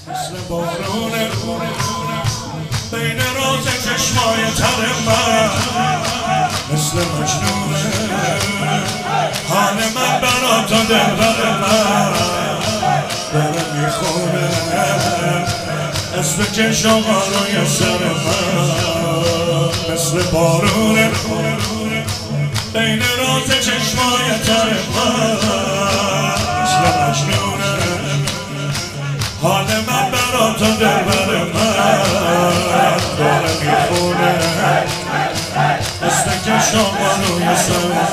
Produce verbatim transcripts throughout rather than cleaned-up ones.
مثل بارونه بین روز چشمای تر من، مثل مجنونه حال من برا تو دلبر من داره میخونه، اسم چشمها روی سر من، مثل بارونه بین روز چشمای تر من، مثل مجنونه حال من برا تو دلبر من داره میخونه، مثل چشمها روی سر من.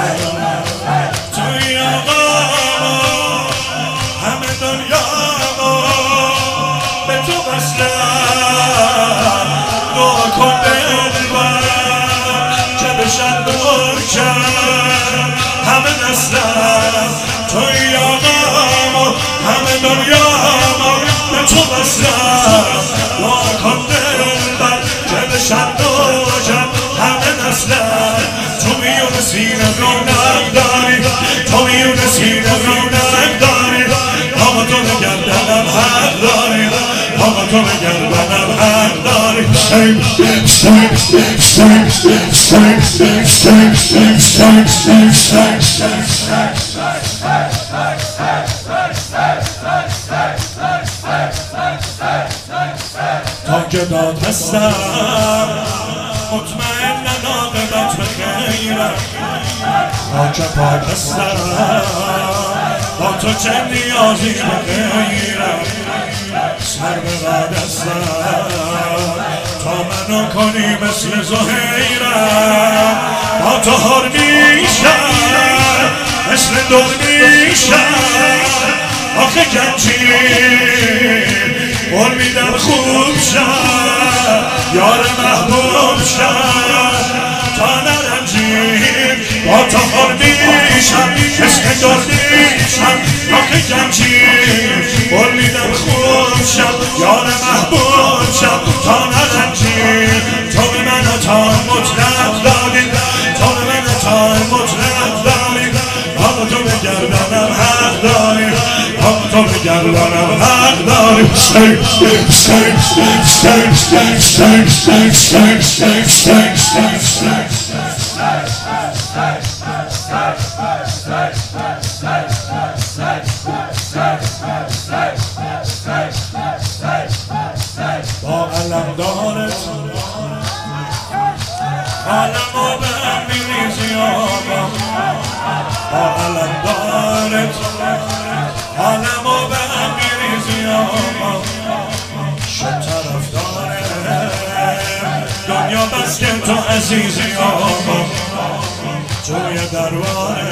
توی آقا همه دنیا به تو وصلم، دعا کن دلبر که بشن دور کرد همه نسلم. توی آقا همه دنیا به تو وصلم، دعا کن دلبر که بشن دور کرد همه نسلم. تو میون سینه رونق داری، تو میون سینه رونق داری، آقا تو به گردنم حق داری، آقا تو به گردنم حق داری. سنگ سنگ سنگ سنگ سنگ سنگ سنگ سنگ سنگ تا که داد هستم مطمئن عاقبت به خیرم، تا که پاک هستم با تو چه نیازی به غیرم، سر به بعد هستم تا منو کنی مثل زهیرم، با تو هر میشم مثل دور میشم، آخه گنجی قول میدم خوب شد یار محبوب شد تا نرنجیم، با تو هر میشم مثل دور میشم، آخه گنجی قول میدم خوب شد یار محبوب شد تا نرنجیم. تو به من عطای مطلق دادی، تو به من عطای مطلق دادی، آقا تو به گردنم حق داری، آقا تو به گردنم حق داری. سنگ سنگ سنگ سنگ سنگ سنگ سنگ سنگ سنگ سنگ سنگ با علم دارت عالمو به هم میریزی آقا، با علم دارت عالمو به هم میریزی آقا، شد طرف داره دنیا بس که تو عزیزی آقا، توی درواره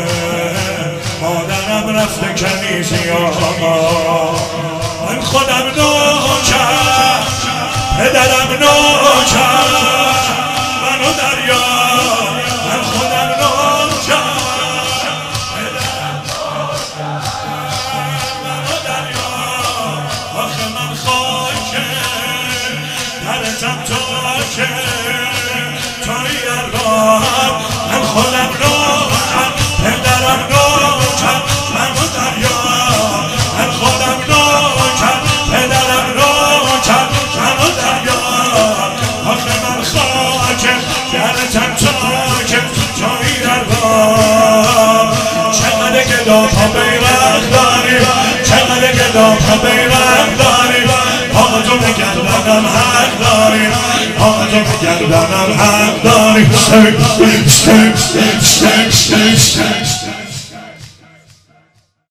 مادرم رفته کنیزی آقا، من خودم نوکر پدرم نوکر منو دریا، من خودم نوکر پدرم نوکر منو دریا، آخه من خاکه درتم تاکه توی ارباب، من خودم نوکر پدرم نوکر منو دریا، من خودم نوکر پدرم نوکر منو دریا، آخه من خاکه درتم تاکه توی ارباب. چقدر گدا پا بیرق داری، چقدر گدا پا بیرق داری، آقا تو به گردنم حق داری، آقا تو به گردنم حق داری. سنگ سنگ سنگ